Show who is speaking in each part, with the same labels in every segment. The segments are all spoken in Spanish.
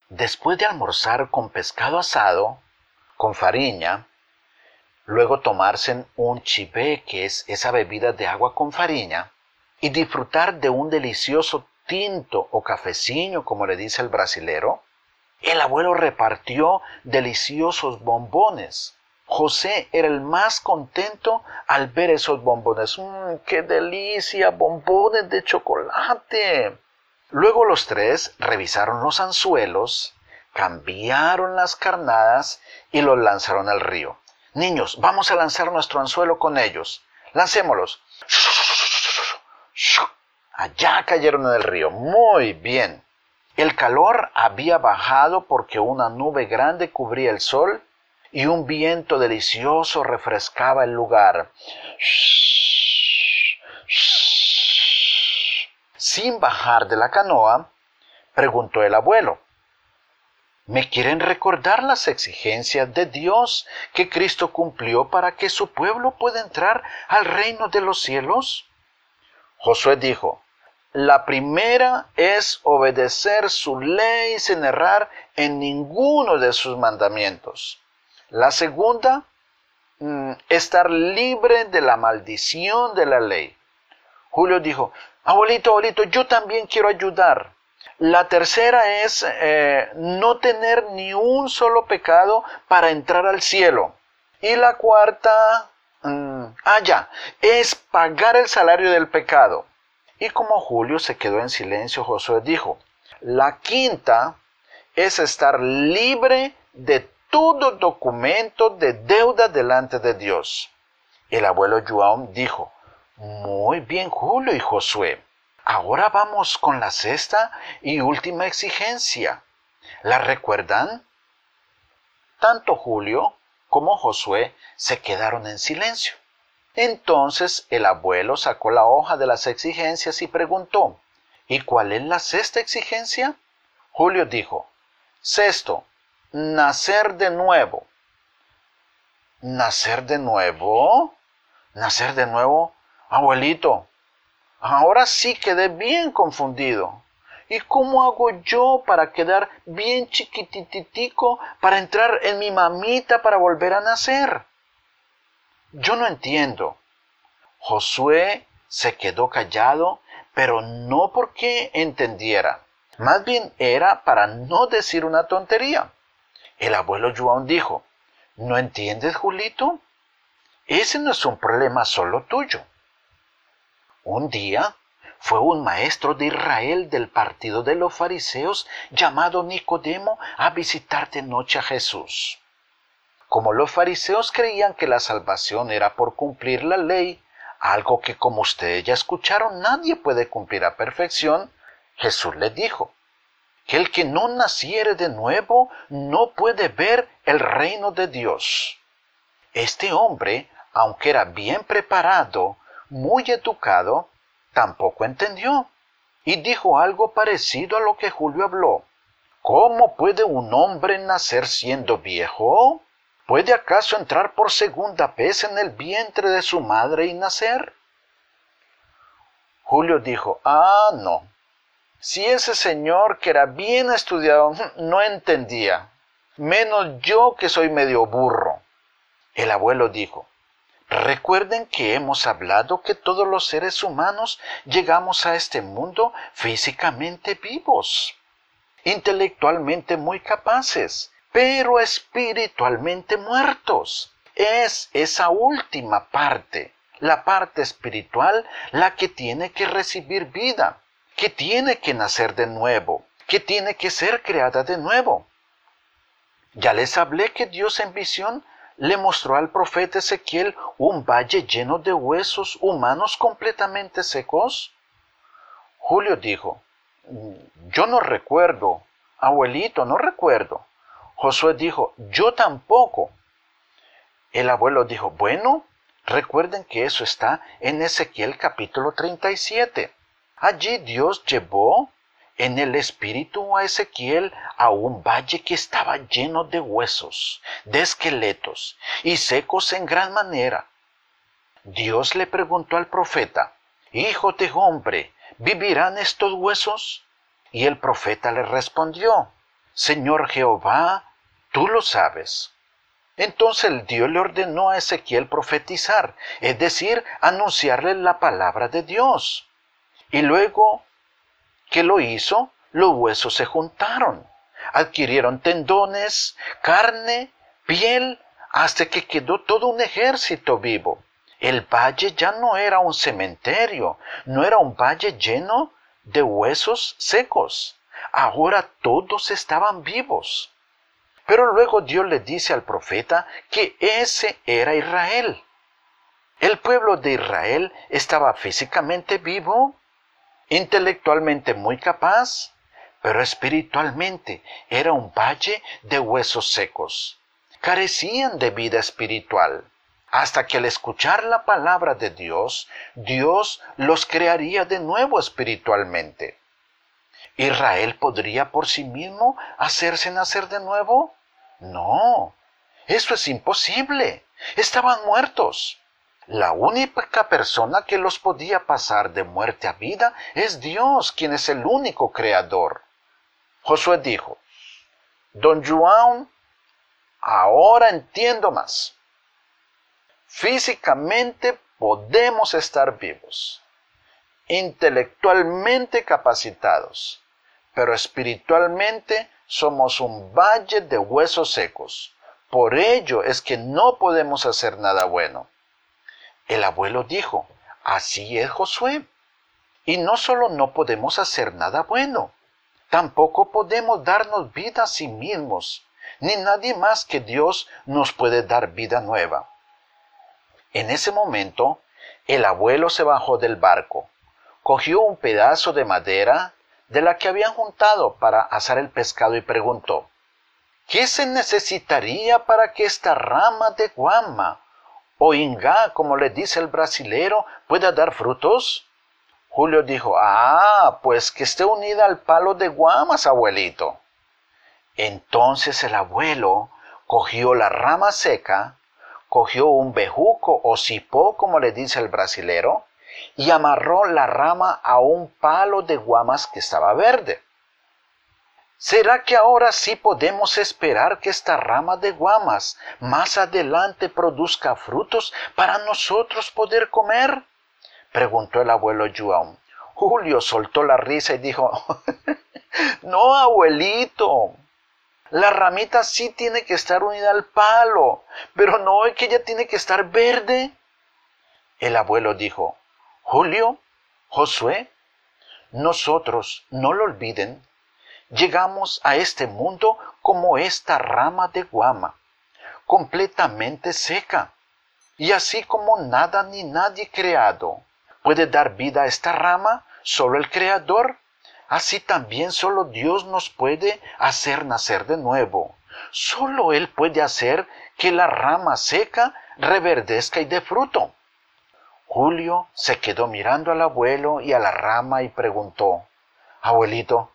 Speaker 1: Después de almorzar con pescado asado, con fariña, luego tomarse un chibé, que es esa bebida de agua con fariña, y disfrutar de un delicioso tinto o cafecino, como le dice el brasilero, el abuelo repartió deliciosos bombones. José era el más contento al ver esos bombones. ¡Qué delicia! Bombones de chocolate. Luego los tres revisaron los anzuelos, cambiaron las carnadas y los lanzaron al río. Niños, vamos a lanzar nuestro anzuelo con ellos. Lancémoslos. Allá cayeron en el río. Muy bien. El calor había bajado porque una nube grande cubría el sol y un viento delicioso refrescaba el lugar. Sin bajar de la canoa, preguntó el abuelo: ¿me quieren recordar las exigencias de Dios que Cristo cumplió para que su pueblo pueda entrar al reino de los cielos? Josué dijo: la primera es obedecer su ley sin errar en ninguno de sus mandamientos. La segunda, estar libre de la maldición de la ley. Julio dijo: abuelito, yo también quiero ayudar. La tercera es no tener ni un solo pecado para entrar al cielo. Y la cuarta, es pagar el salario del pecado. Y como Julio se quedó en silencio, Josué dijo: la quinta es estar libre de todo documento de deuda delante de Dios. El abuelo João dijo: muy bien, Julio y Josué. Ahora vamos con la sexta y última exigencia. ¿La recuerdan? Tanto Julio como Josué se quedaron en silencio. Entonces el abuelo sacó la hoja de las exigencias y preguntó: ¿y cuál es la sexta exigencia? Julio dijo: sexto, nacer de nuevo. ¿Nacer de nuevo? ¿Nacer de nuevo? Abuelito, ahora sí quedé bien confundido. ¿Y cómo hago yo para quedar bien chiquititico para entrar en mi mamita para volver a nacer? Yo no entiendo. Josué se quedó callado, pero no porque entendiera. Más bien era para no decir una tontería. El abuelo João dijo: ¿no entiendes, Julito? Ese no es un problema solo tuyo. Un día fue un maestro de Israel del partido de los fariseos llamado Nicodemo a visitar de noche a Jesús. Como los fariseos creían que la salvación era por cumplir la ley, algo que, como ustedes ya escucharon, nadie puede cumplir a perfección, Jesús les dijo que el que no naciere de nuevo no puede ver el reino de Dios. Este hombre, aunque era bien preparado, muy educado, tampoco entendió y dijo algo parecido a lo que Julio habló. ¿Cómo puede un hombre nacer siendo viejo? ¿Puede acaso entrar por segunda vez en el vientre de su madre y nacer? Julio dijo: no. Si ese señor que era bien estudiado no entendía, menos yo que soy medio burro. El abuelo dijo: recuerden que hemos hablado que todos los seres humanos llegamos a este mundo físicamente vivos, intelectualmente muy capaces, pero espiritualmente muertos. Es esa última parte, la parte espiritual, la que tiene que recibir vida, que tiene que nacer de nuevo, que tiene que ser creada de nuevo. Ya les hablé que Dios en visión le mostró al profeta Ezequiel un valle lleno de huesos humanos completamente secos. Julio dijo: yo no recuerdo, abuelito, no recuerdo. Josué dijo: yo tampoco. El abuelo dijo: bueno, recuerden que eso está en Ezequiel capítulo 37. Allí Dios llevó en el espíritu a Ezequiel a un valle que estaba lleno de huesos, de esqueletos y secos en gran manera. Dios le preguntó al profeta: hijo de hombre, ¿vivirán estos huesos? Y el profeta le respondió: Señor Jehová, tú lo sabes. Entonces el Dios le ordenó a Ezequiel profetizar, es decir, anunciarle la palabra de Dios. Y luego que lo hizo, los huesos se juntaron, adquirieron tendones, carne, piel, hasta que quedó todo un ejército vivo. El valle ya no era un cementerio, no era un valle lleno de huesos secos. Ahora todos estaban vivos. Pero luego Dios le dice al profeta que ese era Israel. El pueblo de Israel estaba físicamente vivo, intelectualmente muy capaz, pero espiritualmente era un valle de huesos secos. Carecían de vida espiritual. Hasta que al escuchar la palabra de Dios, Dios los crearía de nuevo espiritualmente. ¿Israel podría por sí mismo hacerse nacer de nuevo? No, eso es imposible. Estaban muertos. La única persona que los podía pasar de muerte a vida es Dios, quien es el único creador. Josué dijo, Don Juan, ahora entiendo más. Físicamente podemos estar vivos, intelectualmente capacitados, pero espiritualmente somos un valle de huesos secos. Por ello es que no podemos hacer nada bueno. El abuelo dijo, así es Josué. Y no solo no podemos hacer nada bueno, tampoco podemos darnos vida a sí mismos, ni nadie más que Dios nos puede dar vida nueva. En ese momento, el abuelo se bajó del barco, cogió un pedazo de madera de la que habían juntado para asar el pescado y preguntó, ¿qué se necesitaría para que esta rama de guama, o ingá, como le dice el brasilero, pueda dar frutos? Julio dijo, pues que esté unida al palo de guamas, abuelito. Entonces el abuelo cogió la rama seca, cogió un bejuco o cipó, como le dice el brasilero, y amarró la rama a un palo de guamas que estaba verde. ¿Será que ahora sí podemos esperar que esta rama de guamas más adelante produzca frutos para nosotros poder comer? Preguntó el abuelo Juan. Julio soltó la risa y dijo, no, abuelito, la ramita sí tiene que estar unida al palo, pero no es que ella tiene que estar verde. El abuelo dijo, Julio, Josué, nosotros, no lo olviden, llegamos a este mundo como esta rama de guama, completamente seca, y así como nada ni nadie creado puede dar vida a esta rama, solo el Creador, así también solo Dios nos puede hacer nacer de nuevo. Solo Él puede hacer que la rama seca reverdezca y dé fruto. Julio se quedó mirando al abuelo y a la rama y preguntó, abuelito,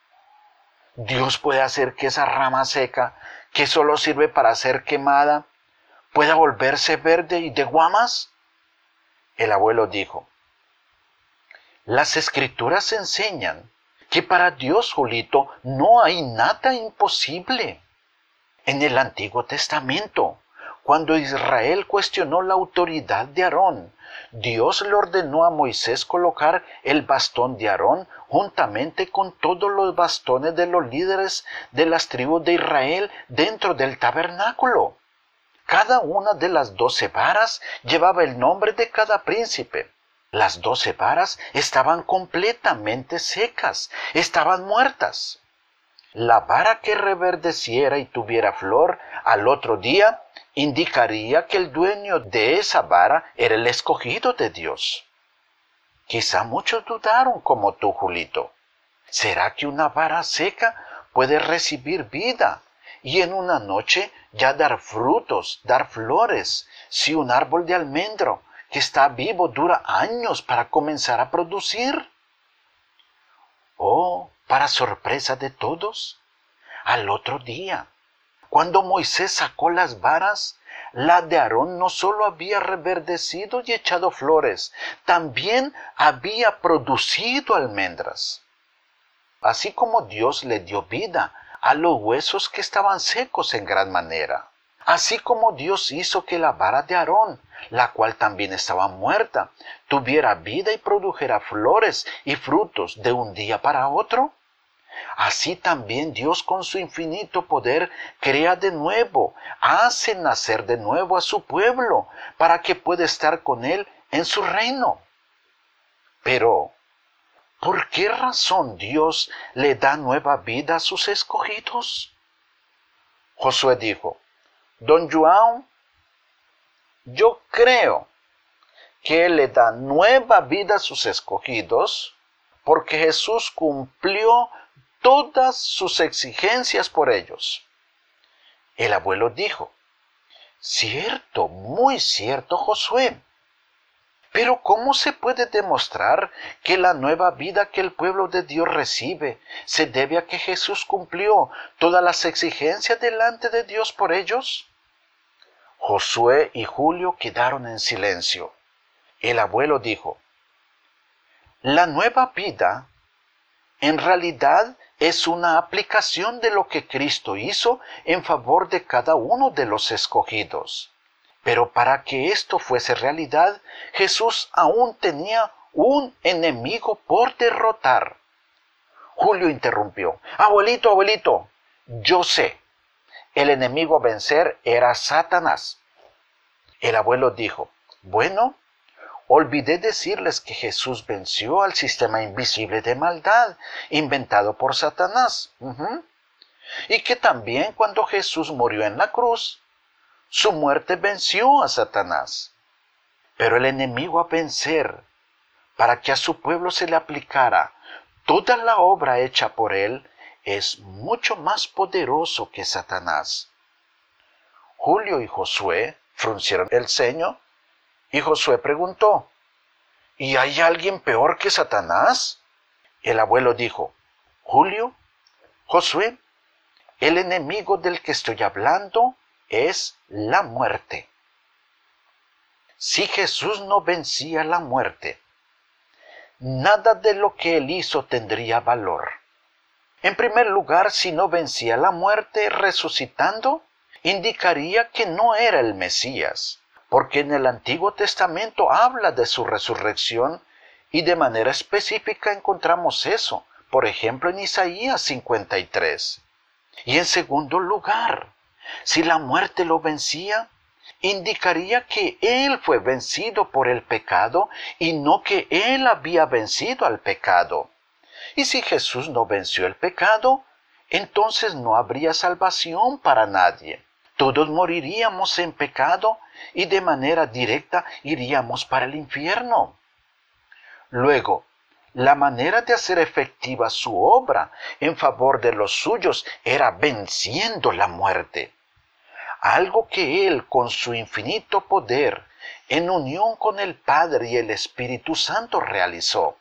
Speaker 1: ¿Dios puede hacer que esa rama seca, que solo sirve para ser quemada, pueda volverse verde y de guamas? El abuelo dijo, las Escrituras enseñan que para Dios, Julito, no hay nada imposible. En el Antiguo Testamento, cuando Israel cuestionó la autoridad de Aarón, Dios le ordenó a Moisés colocar el bastón de Aarón juntamente con todos los bastones de los líderes de las tribus de Israel dentro del tabernáculo. Cada una de las 12 varas llevaba el nombre de cada príncipe. Las 12 varas estaban completamente secas, estaban muertas. La vara que reverdeciera y tuviera flor al otro día indicaría que el dueño de esa vara era el escogido de Dios. Quizá muchos dudaron como tú, Julito. ¿Será que una vara seca puede recibir vida y en una noche ya dar frutos, dar flores, si un árbol de almendro que está vivo dura años para comenzar a producir? Oh, para sorpresa de todos, al otro día, cuando Moisés sacó las varas, la de Aarón no solo había reverdecido y echado flores, también había producido almendras. Así como Dios le dio vida a los huesos que estaban secos en gran manera. Así como Dios hizo que la vara de Aarón, la cual también estaba muerta, tuviera vida y produjera flores y frutos de un día para otro, así también Dios con su infinito poder crea de nuevo, hace nacer de nuevo a su pueblo, para que pueda estar con él en su reino. Pero, ¿por qué razón Dios le da nueva vida a sus escogidos? Josué dijo: Don João, yo creo que Él le da nueva vida a sus escogidos porque Jesús cumplió todas sus exigencias por ellos. El abuelo dijo: cierto, muy cierto, Josué. Pero ¿cómo se puede demostrar que la nueva vida que el pueblo de Dios recibe se debe a que Jesús cumplió todas las exigencias delante de Dios por ellos? Josué y Julio quedaron en silencio. El abuelo dijo: la nueva vida en realidad es una aplicación de lo que Cristo hizo en favor de cada uno de los escogidos. Pero para que esto fuese realidad, Jesús aún tenía un enemigo por derrotar. Julio interrumpió: abuelito, abuelito, yo sé. El enemigo a vencer era Satanás. El abuelo dijo: bueno, olvidé decirles que Jesús venció al sistema invisible de maldad inventado por Satanás. Y que también cuando Jesús murió en la cruz, su muerte venció a Satanás. Pero el enemigo a vencer, para que a su pueblo se le aplicara toda la obra hecha por él, es mucho más poderoso que Satanás. Julio y Josué fruncieron el ceño y Josué preguntó: ¿y hay alguien peor que Satanás? El abuelo dijo: Julio, Josué, el enemigo del que estoy hablando es la muerte. Si Jesús no vencía la muerte, nada de lo que él hizo tendría valor. En primer lugar, si no vencía la muerte resucitando, indicaría que no era el Mesías, porque en el Antiguo Testamento habla de su resurrección y de manera específica encontramos eso, por ejemplo en Isaías 53. Y en segundo lugar, si la muerte lo vencía, indicaría que él fue vencido por el pecado y no que él había vencido al pecado. Y si Jesús no venció el pecado, entonces no habría salvación para nadie. Todos moriríamos en pecado y de manera directa iríamos para el infierno. Luego, la manera de hacer efectiva su obra en favor de los suyos era venciendo la muerte. Algo que Él, con su infinito poder, en unión con el Padre y el Espíritu Santo, realizó.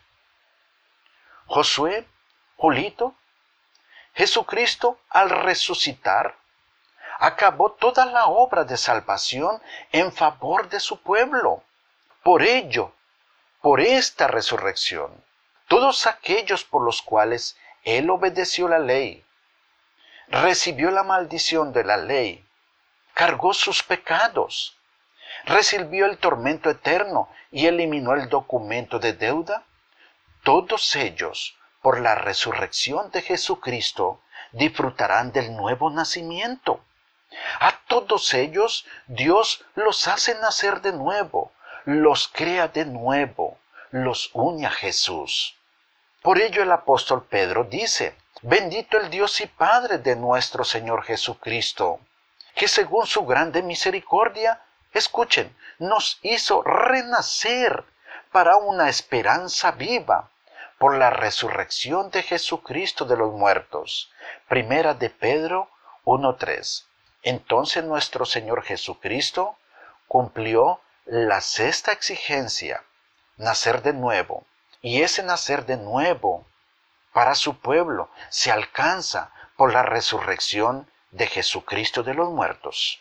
Speaker 1: Josué, Julito, Jesucristo, al resucitar, acabó toda la obra de salvación en favor de su pueblo. Por ello, por esta resurrección, todos aquellos por los cuales Él obedeció la ley, recibió la maldición de la ley, cargó sus pecados, recibió el tormento eterno y eliminó el documento de deuda, todos ellos, por la resurrección de Jesucristo, disfrutarán del nuevo nacimiento. A todos ellos Dios los hace nacer de nuevo, los crea de nuevo, los une a Jesús. Por ello el apóstol Pedro dice: bendito el Dios y Padre de nuestro Señor Jesucristo, que según su grande misericordia, escuchen, nos hizo renacer para una esperanza viva por la resurrección de Jesucristo de los muertos. Primera de Pedro 1:3. Entonces nuestro Señor Jesucristo cumplió la sexta exigencia, nacer de nuevo. Y ese nacer de nuevo para su pueblo se alcanza por la resurrección de Jesucristo de los muertos.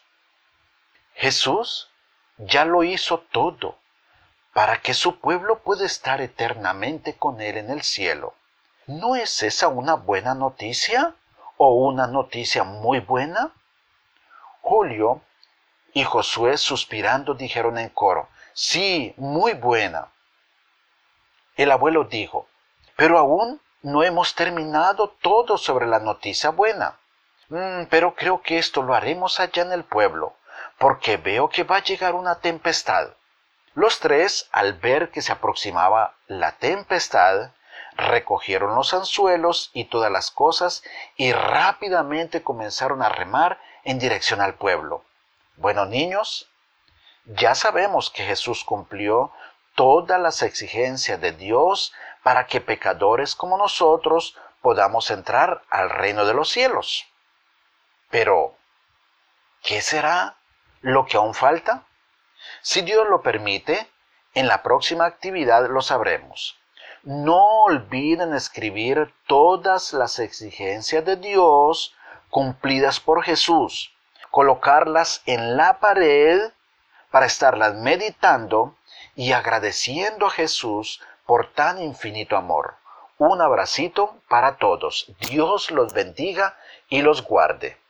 Speaker 1: Jesús ya lo hizo todo para que su pueblo pueda estar eternamente con Él en el cielo. ¿No es esa una buena noticia o una noticia muy buena? Julio y Josué, suspirando, dijeron en coro: sí, muy buena. El abuelo dijo: pero aún no hemos terminado todo sobre la noticia buena. Pero creo que esto lo haremos allá en el pueblo, porque veo que va a llegar una tempestad. Los tres, al ver que se aproximaba la tempestad, recogieron los anzuelos y todas las cosas y rápidamente comenzaron a remar en dirección al pueblo. Bueno, niños, ya sabemos que Jesús cumplió todas las exigencias de Dios para que pecadores como nosotros podamos entrar al reino de los cielos. Pero, ¿qué será lo que aún falta? Si Dios lo permite, en la próxima actividad lo sabremos. No olviden escribir todas las exigencias de Dios cumplidas por Jesús, colocarlas en la pared para estarlas meditando y agradeciendo a Jesús por tan infinito amor. Un abracito para todos. Dios los bendiga y los guarde.